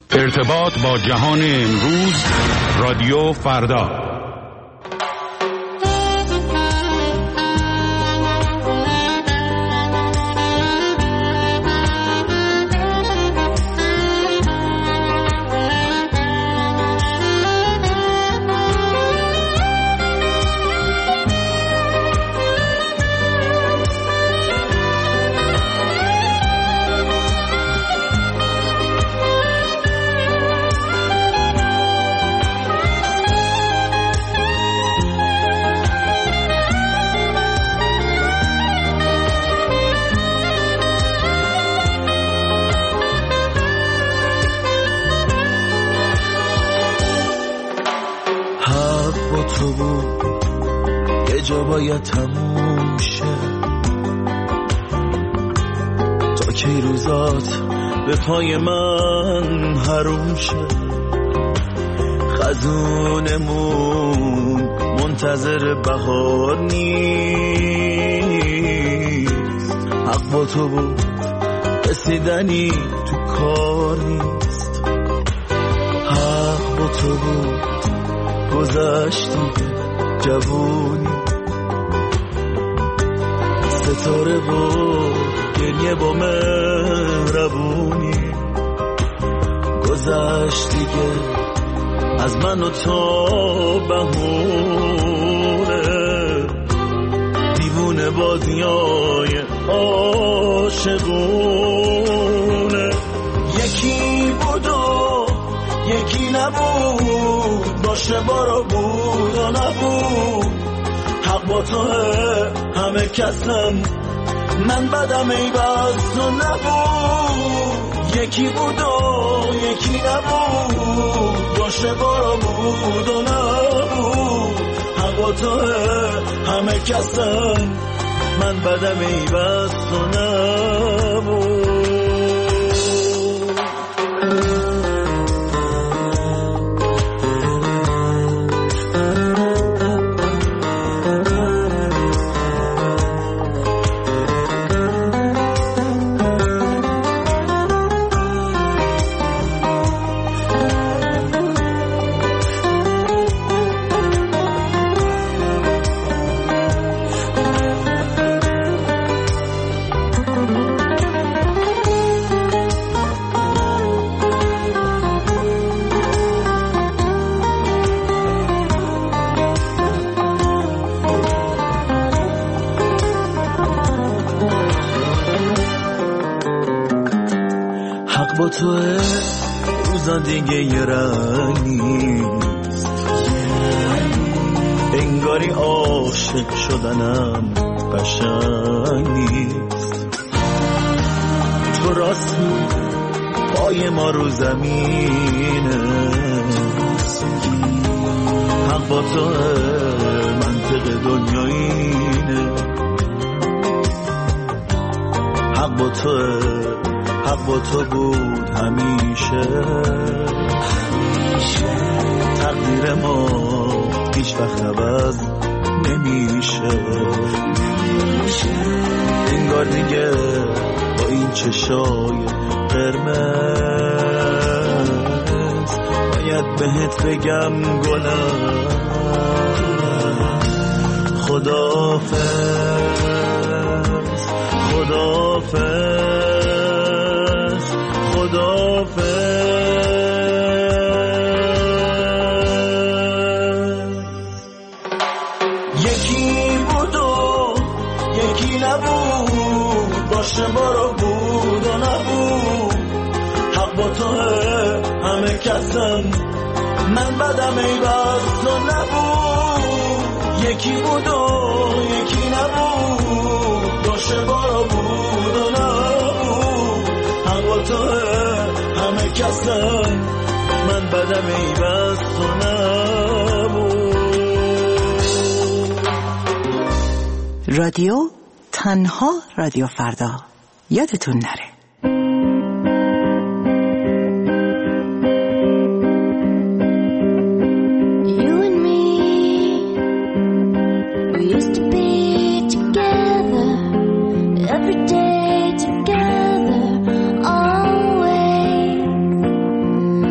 ارتباط با جهان امروز، رادیو فردا. باید تموم شه تا کی روزات به پای من حروم شه. خزونمون منتظر بهار نیست، حق با تو بود رسیدنی تو کار نیست. حق با تو بود گذشتی جوونی، ستاره بود گریه با مهربونی. گذشت دیگه از من و تو بهونه، دیوونه بازیای عاشقونه. یکی بود و یکی نبود، باشه بارا بود و نبود. حق با توه همه کسم، من بدم ای بس تو نبود. یکی بود و یکی نبود، باشه بارا بود و نبود. حق با توه همه کسم، من بدم ای بس تو نبود. با توه روزا دیگه یه رنگ نیست، انگاری عاشق شدنم قشنگ نیست. تو راستی پای ما رو زمینه، حق با توه منطق دنیا اینه. حق با توه، حق با تو بود همیشه. تقدیر ما هیچ وقت عوض نمیشه. انگار دیگه با این چشای قرمز باید بهت بگم گلم خداحافظ، خداحافظ، خداحافظ. یکی بود و یکی نبود، باشه بارا بود و نبود. حق با توه همه کسم، من بدم ای بس تو نبود. یکی بود و یکی نبود، باشه بارا بود و نبود. حق با توه همه کسم، من بدم ای بس تو نبود. رادیو تنها رادیو فردا، یادتون نره. Every day together, always.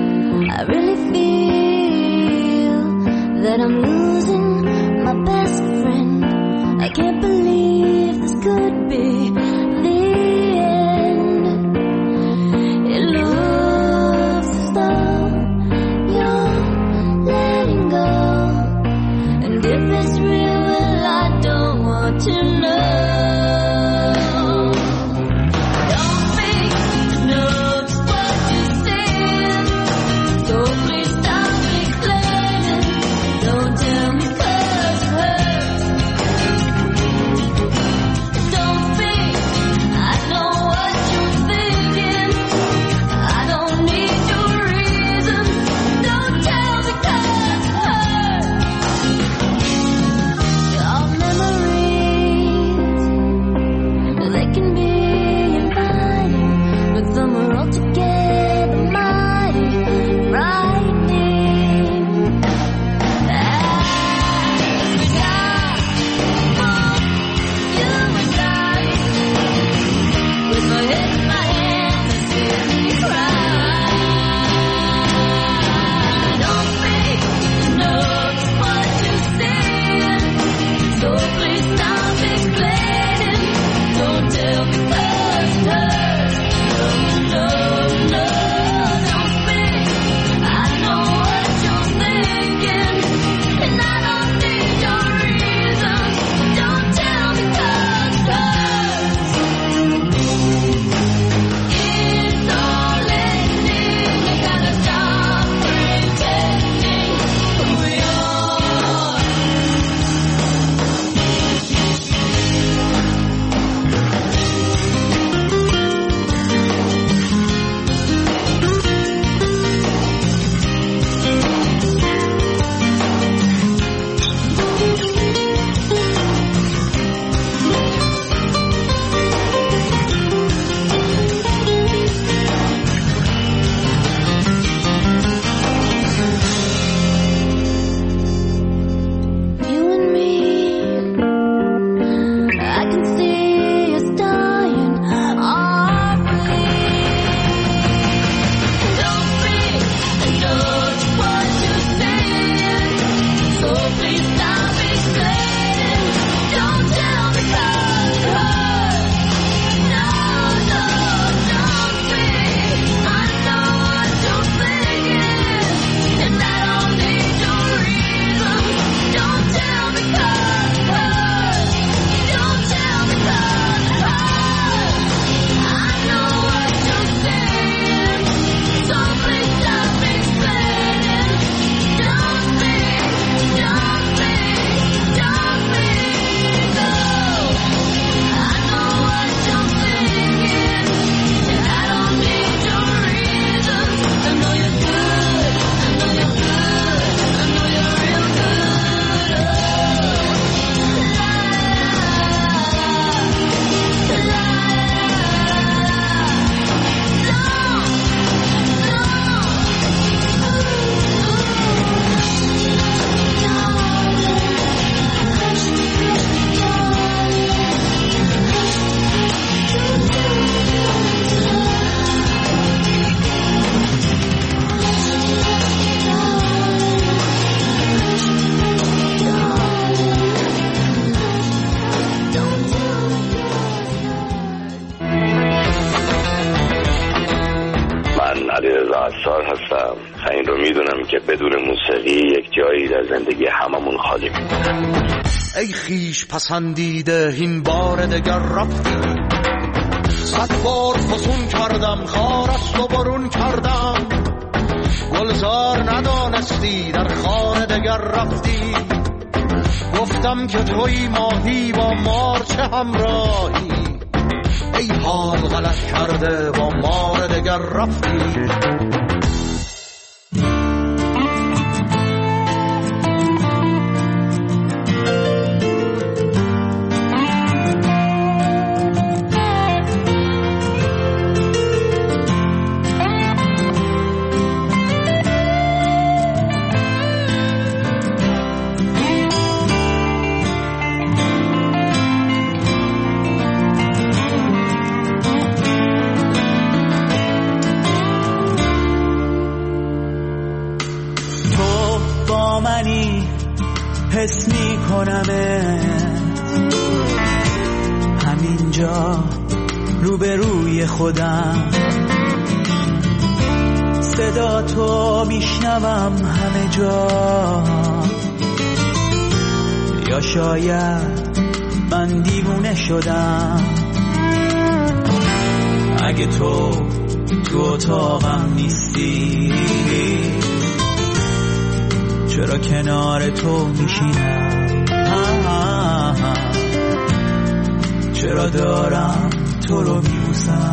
علیرضا عصار هستم. این رو میدونم که بدون موسیقی یک جایی در زندگی هممون خالی میمونه. ای خیش پسندیده این بار دگر رفتی، 100 بار فسون کردم خارست و برون کردم، گلزار ندانستی در خانه دگر رفتی، گفتم که توی ماهی با مار چه همراهی، ای حال غلط کرده با مار دگر رفتی. حس می کنمت همینجا روبروی خودم، صدا تو میشنوم همه جا، یا شاید من دیوونه شدم. اگه تو اتاقم نیستی چرا کنار تو میشینم، چرا دارم تو رو میبوسم،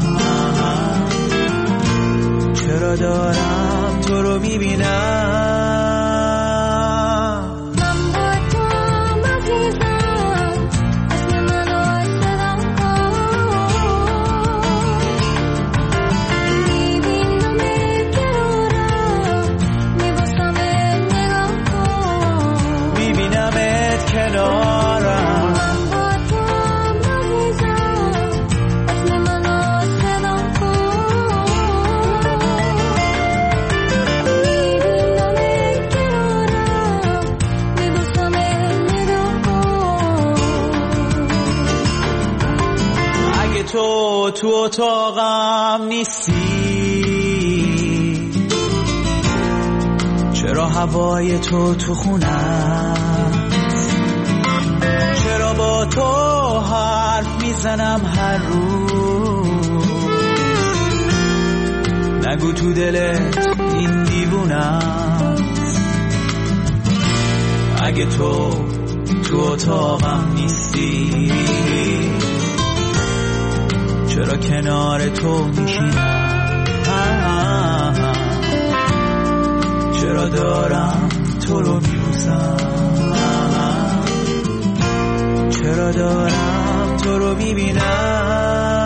چرا دارم تو رو میبینم. تو اتاقم نیستی چرا هوای تو خونم، چرا با تو حرف میزنم هر روز، نگو تو دلت این دیوونم. اگه تو اتاقم نیستی چرا کنار تو میشینم، چرا دارم تو رو میبوسم، چرا دارم تو رو میبینم.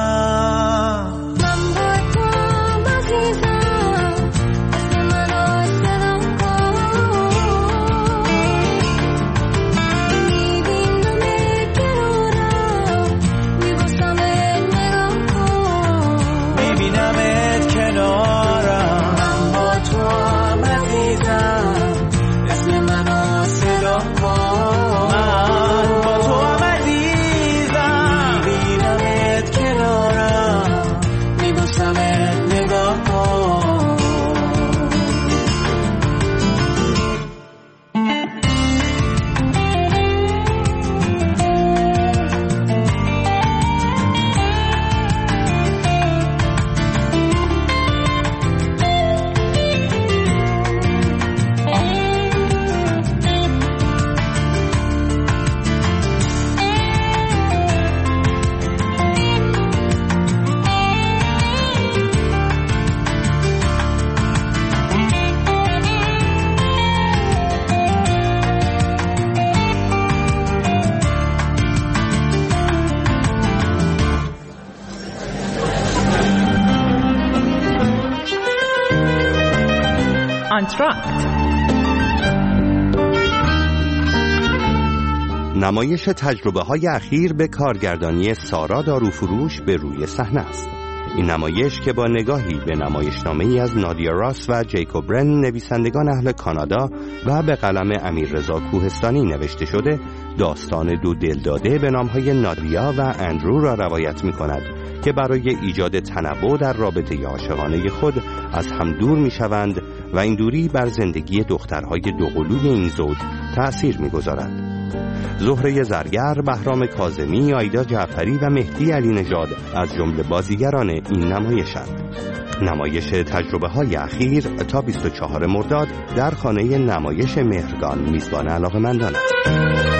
نمایش تجربه‌های اخیر به کارگردانی سارا داروفروش به روی صحنه است. این نمایش که با نگاهی به نمایشنامه‌ای از نادیا راس و جیکوب رن نویسندگان اهل کانادا و به قلم امیررضا کوهستانی نوشته شده، داستان دو دلداده به نامهای نادیا و اندرو را روایت می کند که برای ایجاد تنوع در رابطه عاشقانه خود از هم دور می شوند و این دوری بر زندگی دخترهای دوقلوی این زوج تأثیر می گذارد. زهره زرگر، بهرام کاظمی، آیدا جعفری و مهدی علی نژاد از جمله بازیگران این نمایشند. نمایش تجربه های اخیر تا 24 مرداد در خانه نمایش مهرگان میزبان علاقه‌مندان است.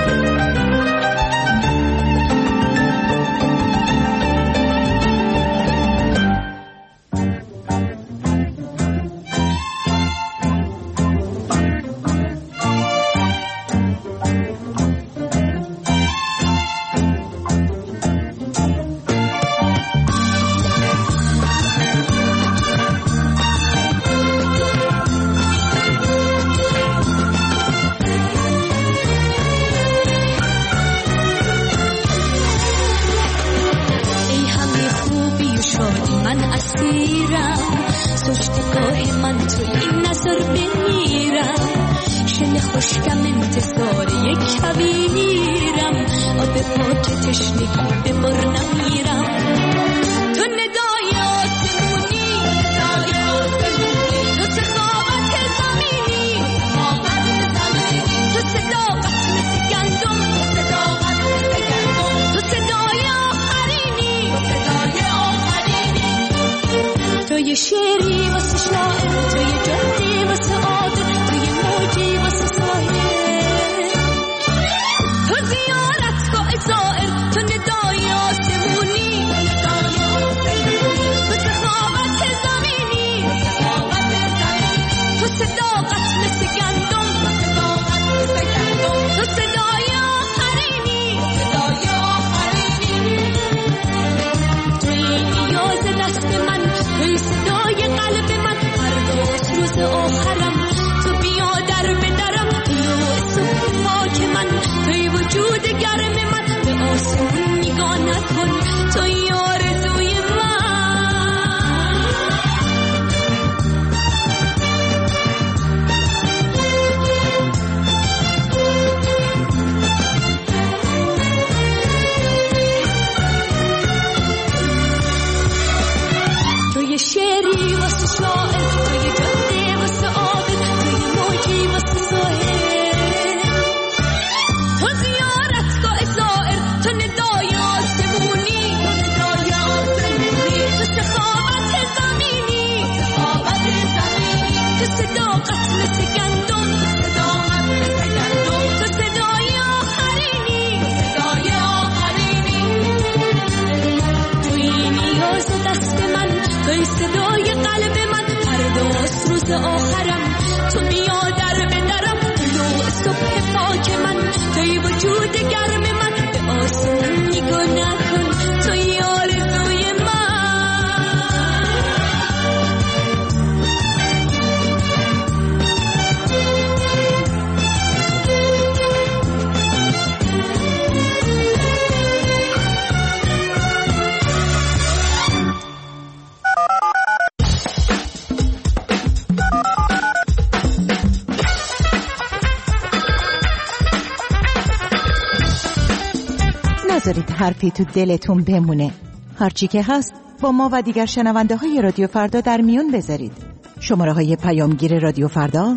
نذارید حرفی تو دلتون بمونه. هرچی که هست با ما و دیگر شنونده های رادیو فردا در میون بذارید. شماره های پیامگیر رادیو فردا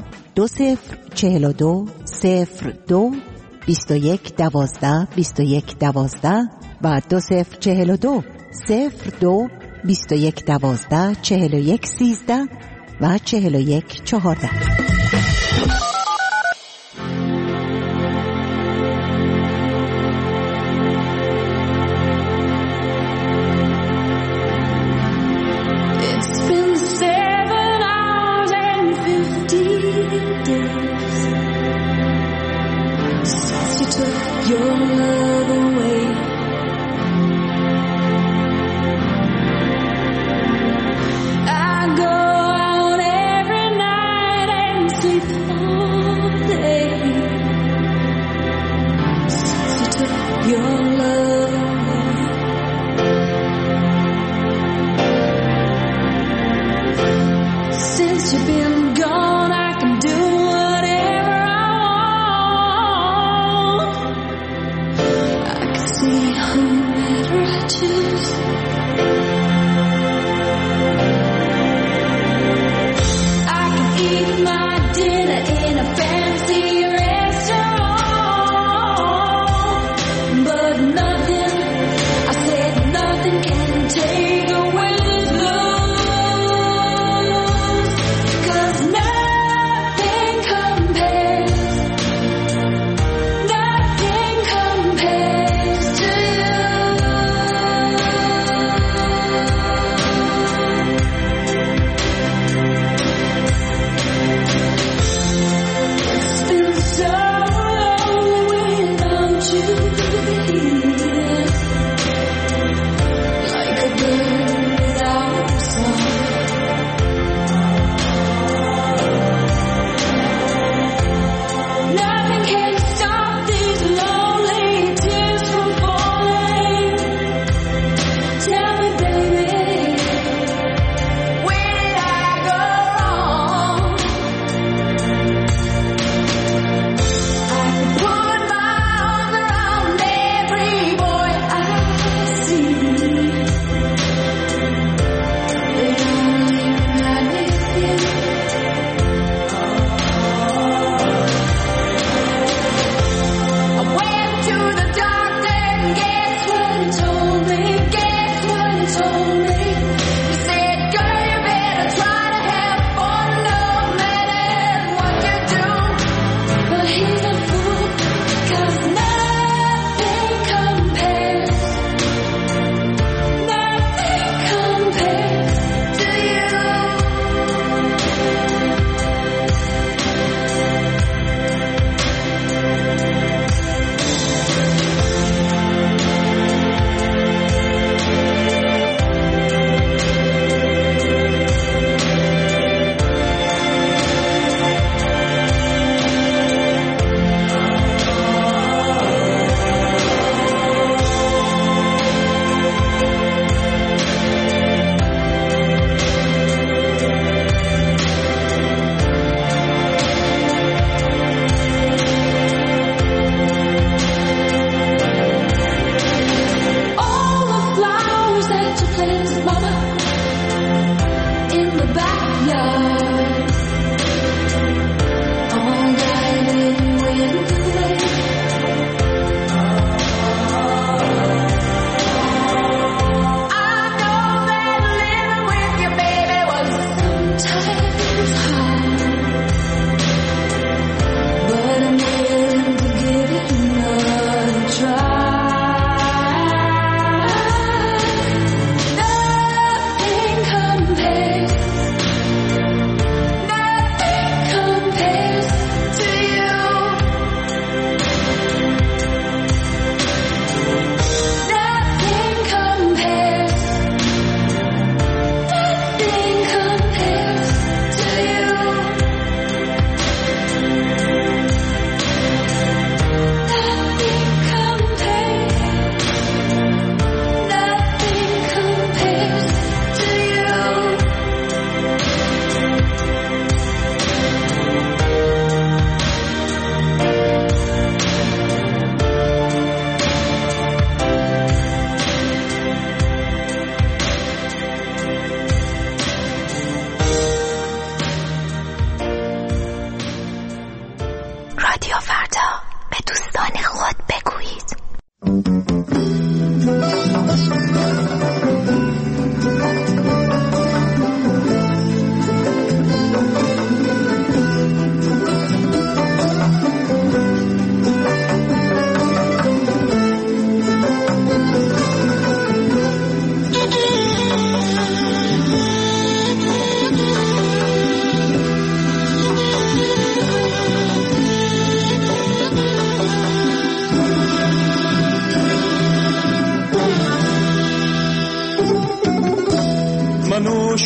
2042 02 21 12 21 12 و 2042 02 21 12 41 13 و 41 14.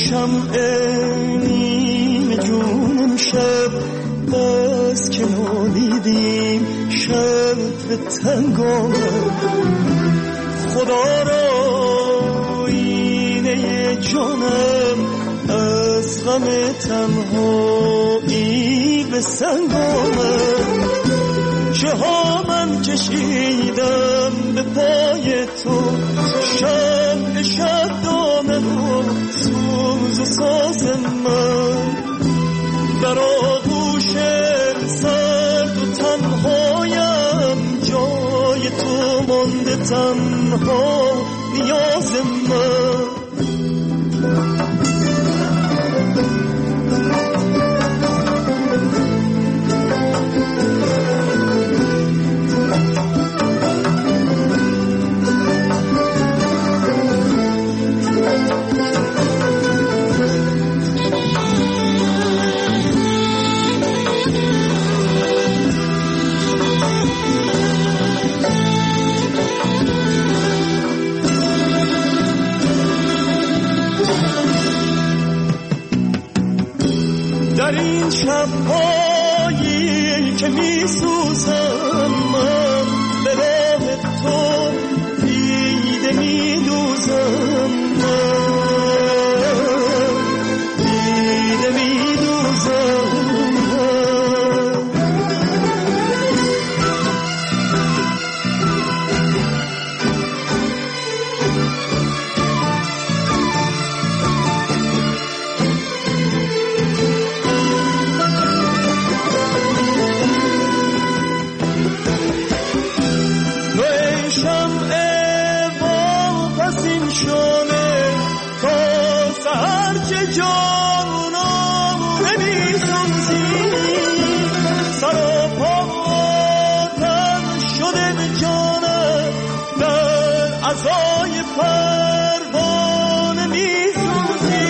شمع نیم جونم شب بس که نالیدیم شب به تنگ آمد خدا را اینه جانم از غم تنهایی به سنگ آمد چه ها من کشیدم به پای تو شب شب دامن و سوز و ساز من در آغوش سرد و تنهایم جای تو مانده تنها نیاز من در این شب‌هایی که می‌سوزم من به راه تو دیده می‌دوزم دیده می‌دوزم عزای پروانه می‌سوزی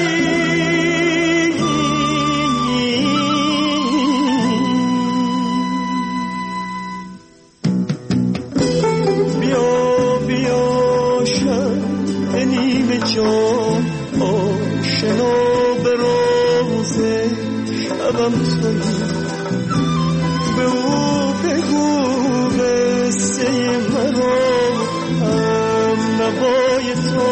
بیا بیا شب نیمه جان آشنا به روز شبم تویی به او بگو قصه مرا نوای تو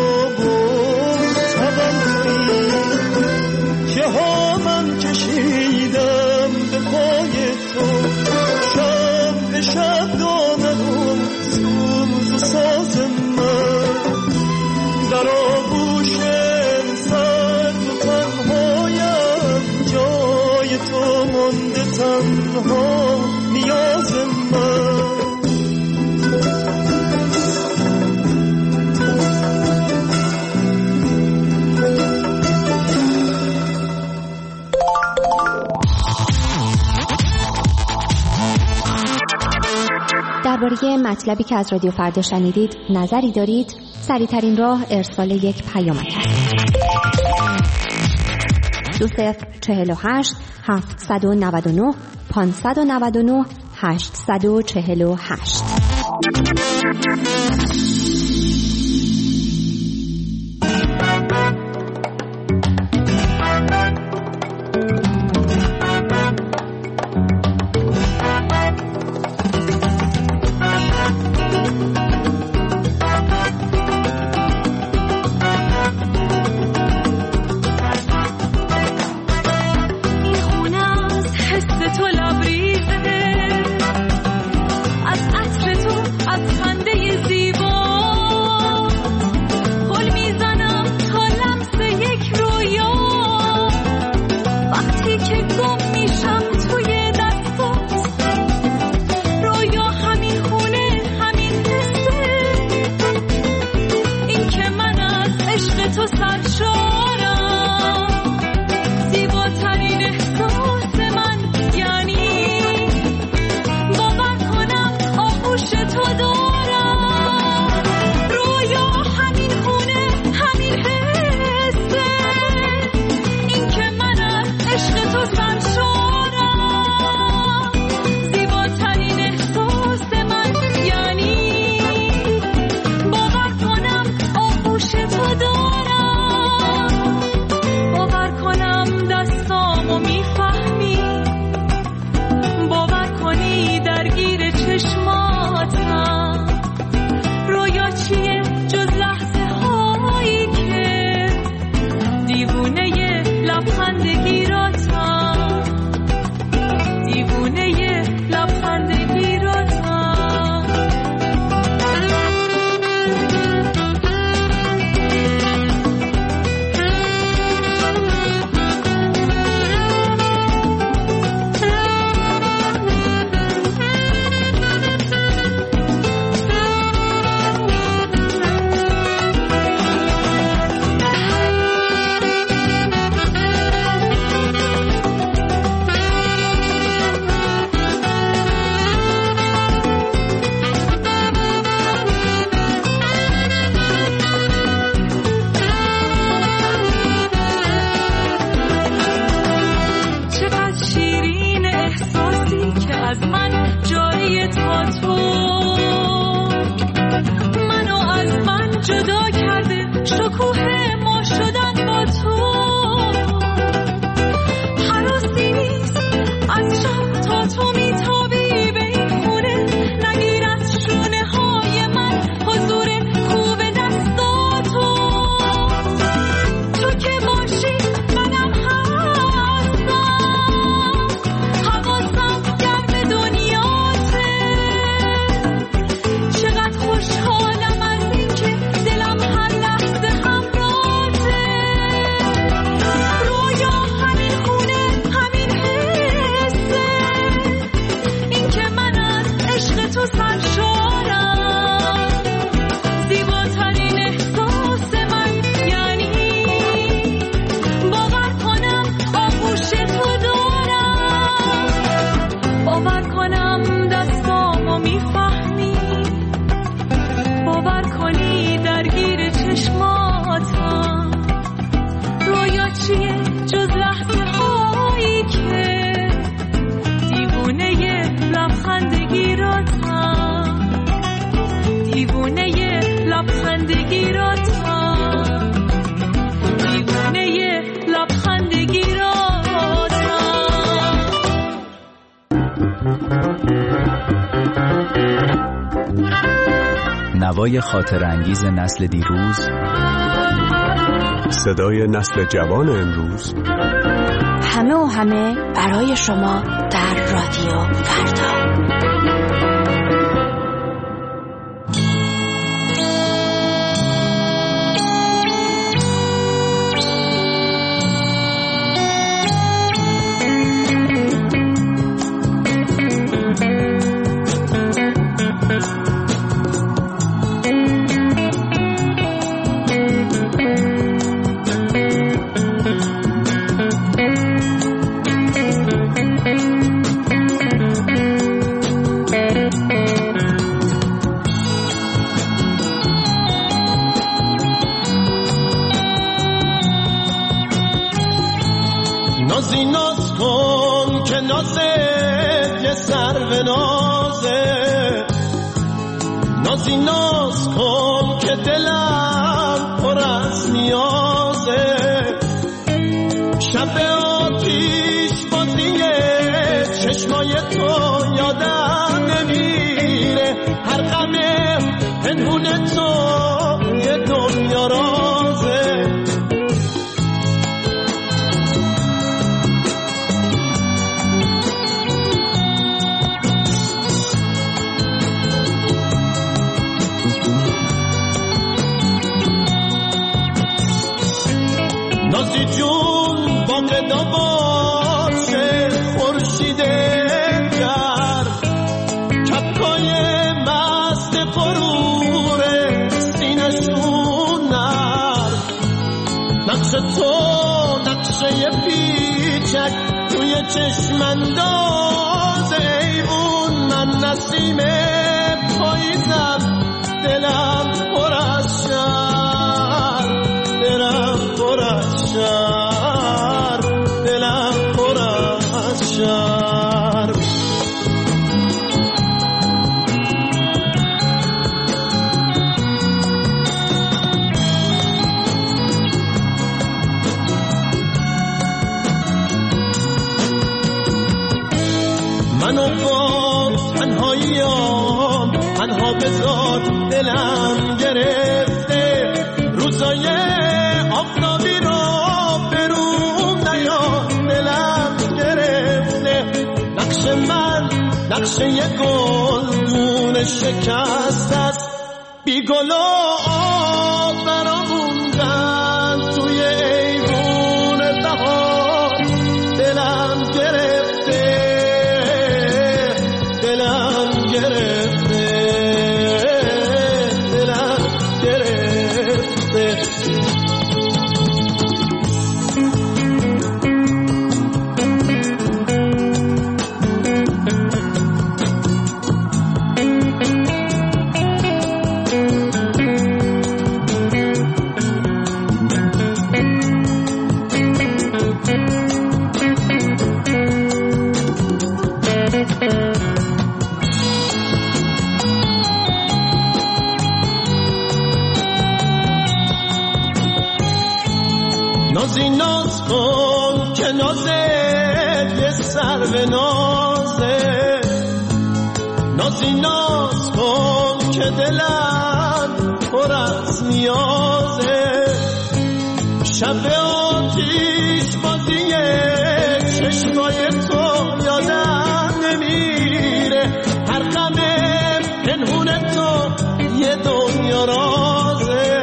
تبم تویی که ها من کشیدم به پای تو شب به شب دامن و سوز و ساز من در آغوش سرد و تنهایم جای تو مانده تنها نیاز من درباره مطلبی که از رادیو فردا شنیدید نظری دارید؟ سریع‌ترین راه ارسال یک پیامک است. 2048 799 599 848. از عطر تو از خنده زیبا از من جاری تا تو، منو از من جدا کرده شکوه ما شدن با تو. حراسی نیست از شب تا تو میتابی به این خونه، نگیر از شونه های من حضور خوب دستاتو. تو که باشی منم هستم، حواسم گرم دنیاته. چقدر خوشحالم از این که دلم هر لحظه همراهته. رویا همین خونه همین حسه، این که من از عشق تو سرشارم. زیباترین احساس من یعنی باور کنم آغوش تو دارم، باور کنم دستامو میفهمی، باور کنی درگیر چشماتم. رویا چیه جز لحظه هایی که دیوونه لبخندگیراتم، دیوونه لبخندگیراتم، دیوونه لبخندگیراتم. نوای خاطر انگیز نسل دیروز، صدای نسل جوان امروز، همه و همه برای شما در رادیو فردا. نازی ناز کن که نازت یه سر به نازه، نازی ناز کن که دلم پر از نیازه. شب آتیش بازیه چشمای تو یادم نمیره، هر غم پنهون تو یه دنیا رازه. نازی جون با قدا باشه خورشید گرم، کپکای مست غرور سینه‌شون نرم. نقش تو نقشه پیچک توی چشم انداز ایوون، من نسیم پاییزم دلم پر از شر، دلم پر از شر، دلم پر از شر. منو با تنهاییام تنها بذار، دلم گرفته روزای آفتابی رو بروم نیار، دلم گرفته. نقش من نقشه یه گلدون شکست است، بی گل و آب براموندن توی ایوون بهار. دلم گرفته، دلم گرفته، دلم گرفته. به نازه نازی ناز کن که دلم پر از نیازه شب آتیش بازیه چشمای تو یادم نمیره هر غم پنهون تو یه دنیا رازه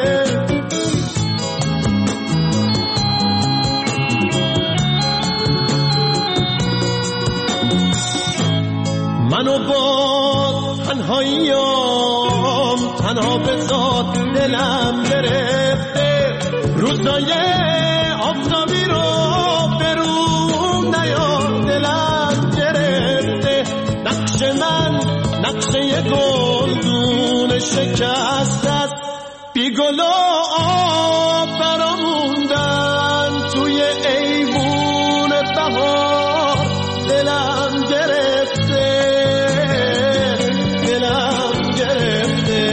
منو با تنهاییام تنها به ذات دلم گرفته روزای آفتابی رو به رو نیا دلم گرفته نقش من نقشه گلدون شکست است بی گل و آب براموندن توی ایوون بهار دلم گرفته دلم گرفته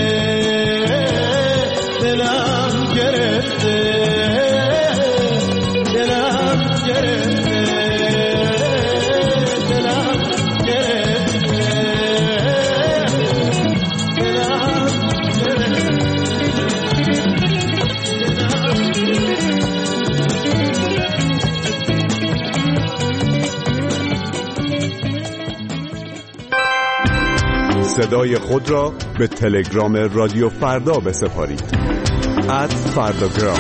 دلم گرفته صدای خود را به تلگرام رادیو فردا بسپارید @فرداگرام.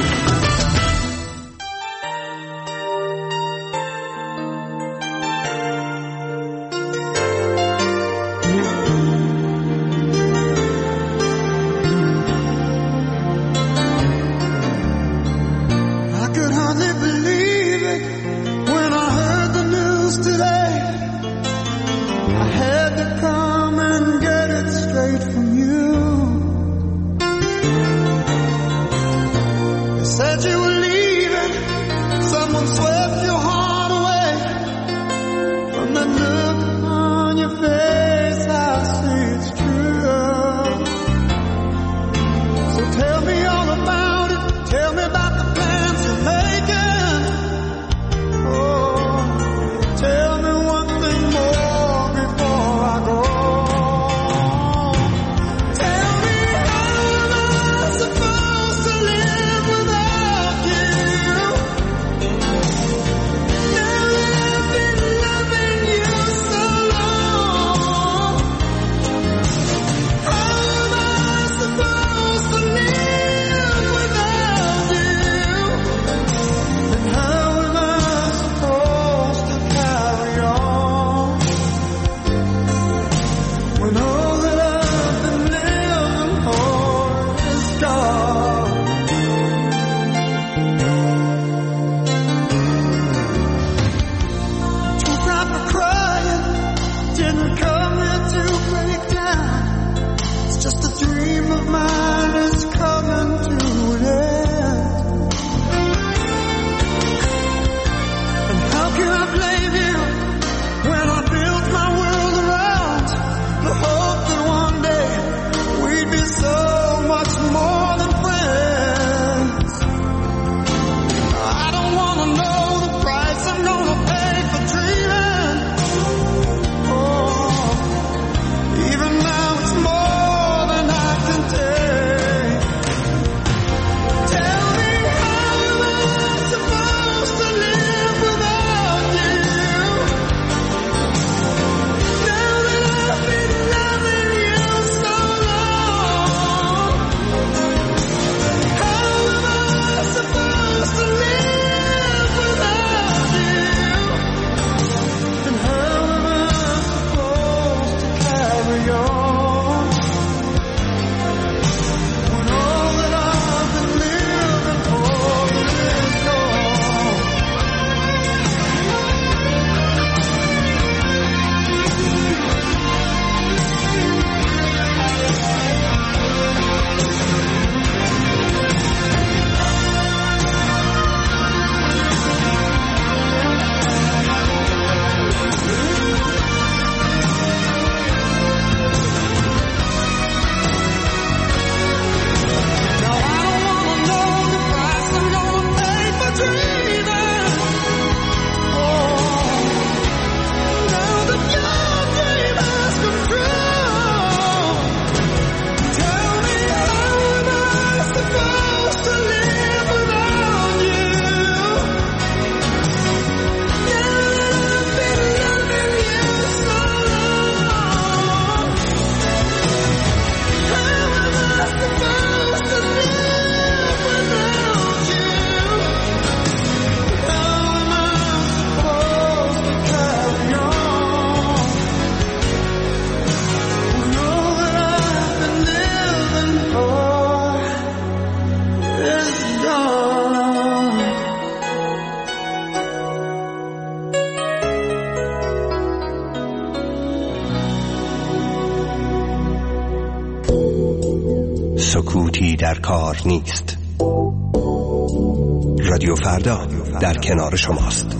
Tell me سکوتی در کار نیست. رادیو فردا در کنار شماست.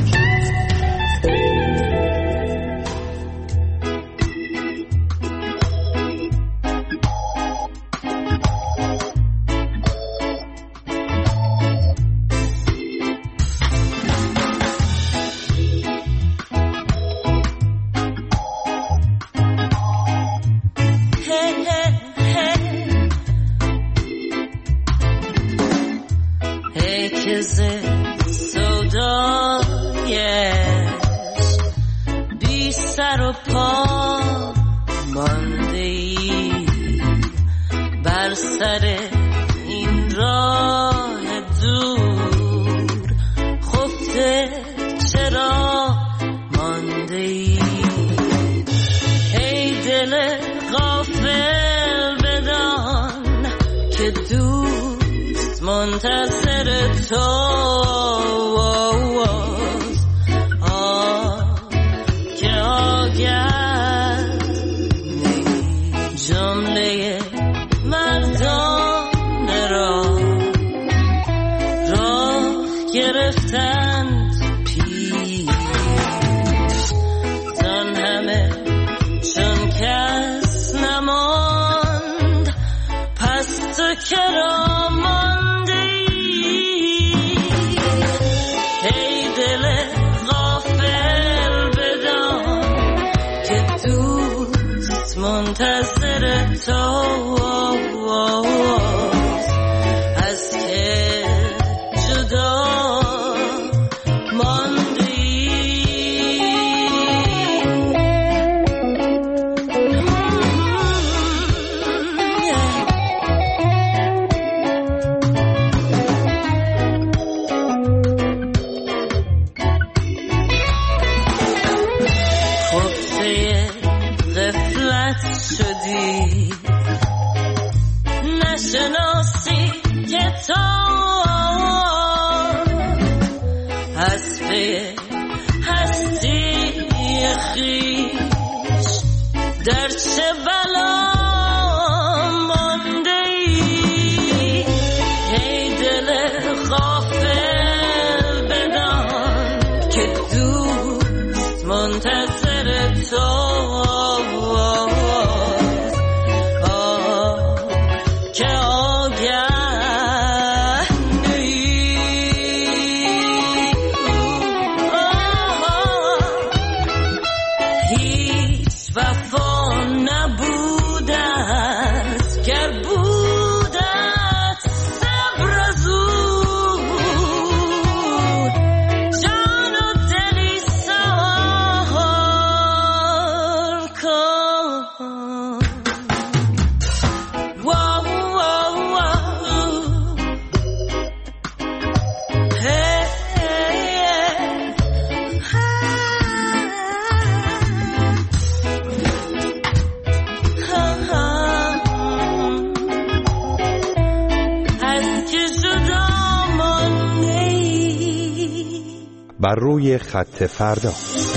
بر روی خط فردا.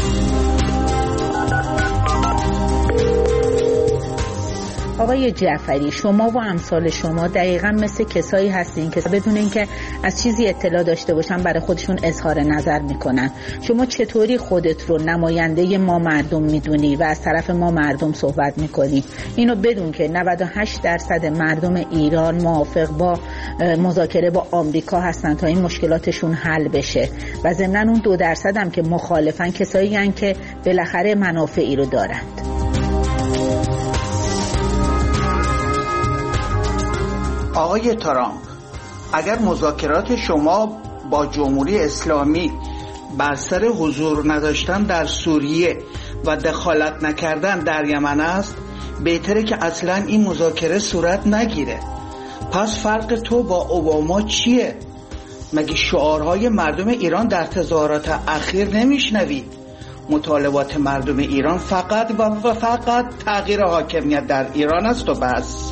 آقای جعفری، شما و امثال شما دقیقاً مثل کسایی هستین که بدون اینکه از چیزی اطلاع داشته باشن برای خودشون اظهار نظر میکنن. شما چطوری خودت رو نماینده ما مردم میدونی و از طرف ما مردم صحبت میکنی؟ اینو بدون که 98% مردم ایران موافق با مذاکره با آمریکا هستن تا این مشکلاتشون حل بشه و ضمناً اون 2% هم که مخالفن کسایی هستن که بالاخره منافعی رو دارند. آقای ترامپ، اگر مذاکرات شما با جمهوری اسلامی بر سر حضور نداشتن در سوریه و دخالت نکردن در یمن است، بهتره که اصلا این مذاکره صورت نگیره. پس فرق تو با اوباما چیه؟ مگه شعارهای مردم ایران در تظاهرات اخیر نمیشنوی؟ مطالبات مردم ایران فقط و فقط تغییر حاکمیت در ایران است و بس.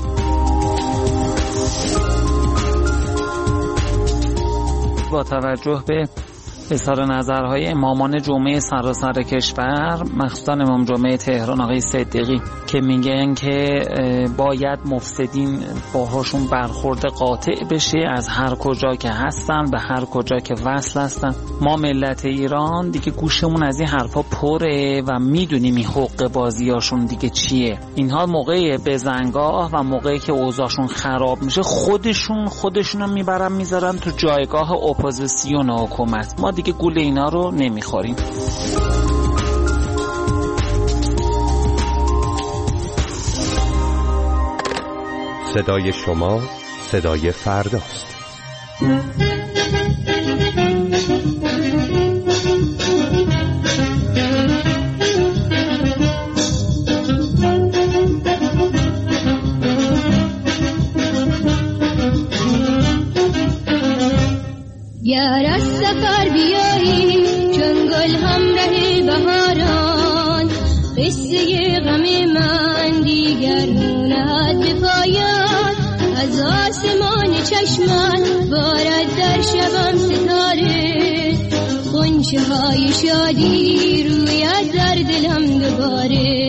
با توجه به اظهار نظرهای امامان جمعه سراسر کشور، مخصوصا امام جمعه تهران آقای صدیقی که میگن که باید مفسدین باهاشون برخورد قاطع بشه از هر کجا که هستن به هر کجا که وصل هستن. ما ملت ایران دیگه گوشمون از این حرفا پره و میدونیم این حق بازیاشون دیگه چیه. اینها موقع بزنگاه و موقعی که اوضاعشون خراب میشه خودشونو میبرن میذارن تو جایگاه اپوزیسیون حکومت. ما دیگه گول اینا رو نمیخوریم. صدای شما صدای فرداست. گر از سفر بیایی چون گل همراه بهاران، قصه غم من دیگر نونهد به پایان. از آسمان چشمت بارد در شبم ستاره، غنچه های شادی روید در دلم دوباره.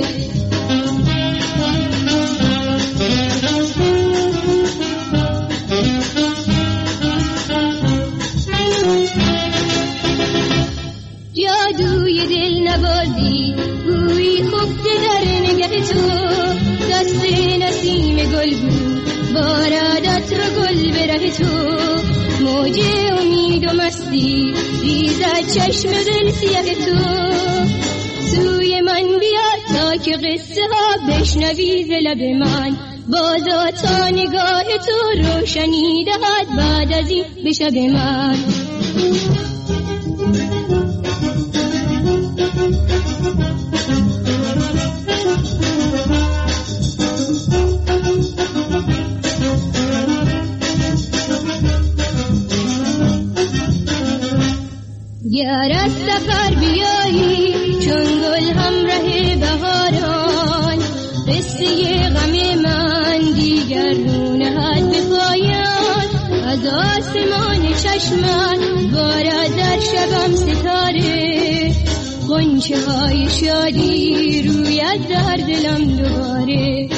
جادوی دل نوازی بوی خفته در نگه تو، دست نسیم گل بود بارد عطر گل به ره تو. موج امید و مستی ریزد چشم دل سیه تو، سوی من بیا تا که قصه ها بشنوی ز لب من. بازا تا نگاه تو روشنی دهد بعد از این به شب من. گر از سفر بیایی چون گل همراه بهاران، قصه غم من دیگر نونهد به پایان. از آسمان چشمت بارد در شبم ستاره، غنچه های شادی روید در دلم دوباره.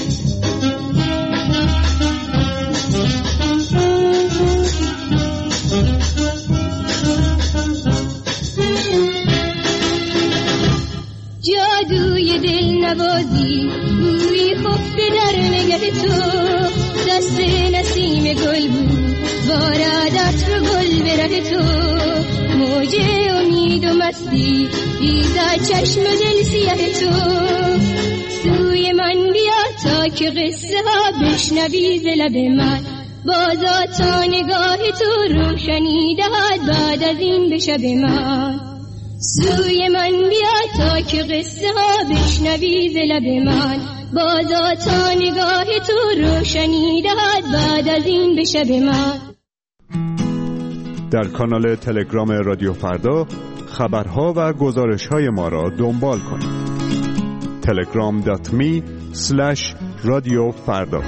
جادوی دل نوازی بوی خفته در نگه تو، دست نسیم گل بود بارد عطر گل به ره تو. موج امید و مستی ریزد چشم دل سیه تو، سوی من بیا تا که قصه ها بشنوی ز لب من. بازا تا نگاه تو روشنی دهد بعد از این به شب من. سوی من بیا تا که قصه ها بشنوی ز لب من. بازا تا نگاه تو روشنی دهد بعد از این به شب من. در کانال تلگرام رادیو فردا خبرها و گزارش‌های ما را دنبال کنید. telegram.me/رادیو فردا.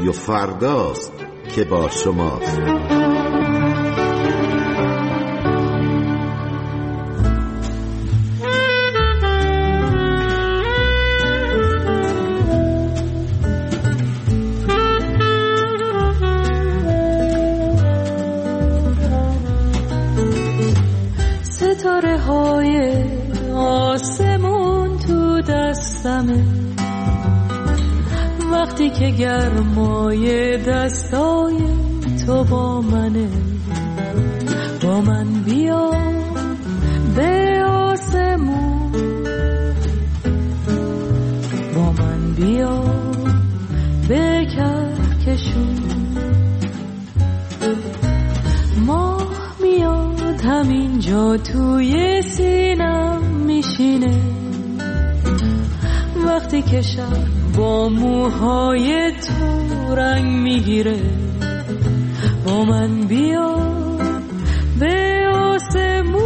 رادیو فرداست که با شماست. ستاره های آسمون تو دستمه، وقتی که گرمای دستای تو با منه، با من بیا به آسمون، با من بیا به کهکشون. ماه میاد همینجا توی سینم میشینه، وقتی که شب با موهای تو رنگ میگیره، با من بیا به آسمون،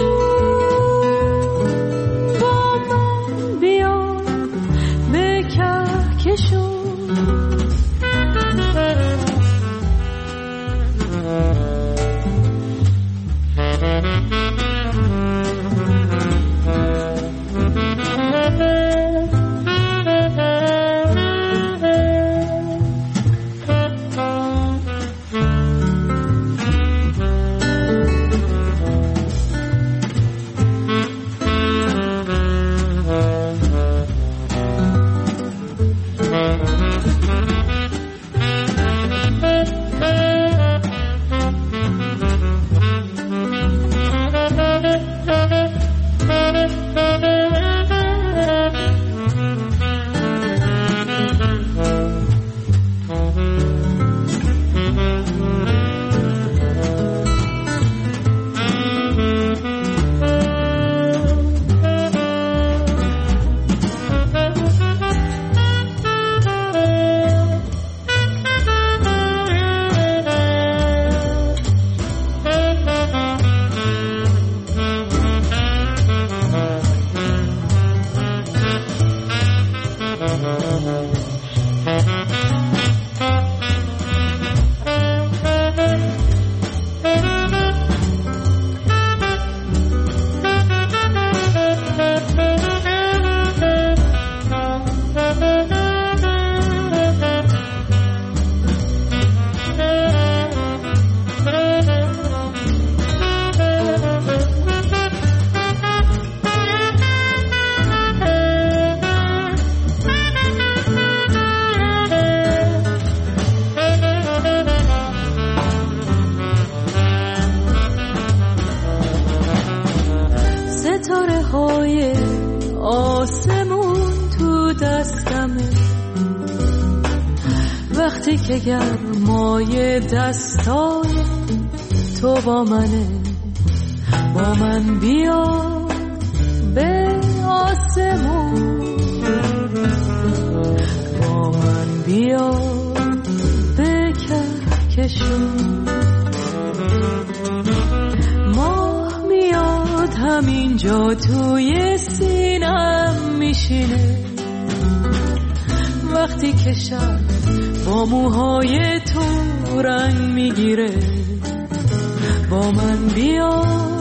با من بیا به کهکشون. وقتی که گرمای دستای تو با منه، با من بیا به آسمون، با من بیا به کهکشون. ماه میاد همینجا توی سینم میشینه، وقتی که شب با موهای تو رنگ میگیره، با من بیا